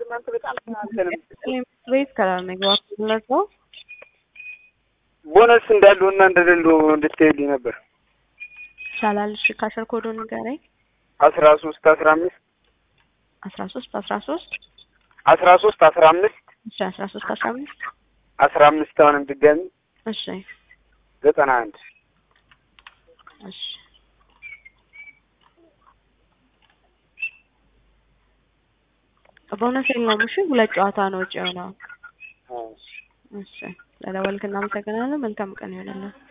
እናንተ በጣም እናንተንም ቤት ከመግባት ለሰው ቦነስ እንዳለውና እንደሌለው እንድትሄድ ነበር። ይቻላል። እሺ ካሸር ኮዱን ንገረኝ። 13 15 13 13 13 15 እሺ 13 15 15 አሁንም ድጋሚ እሺ 91 እሺ ቦነስ የለውም። እሺ ሁለት ጨዋታ ነው ወጪው ነው። እሺ ለደወልክ እናመሰግናለን። መልካም ቀን ይሁንልህ።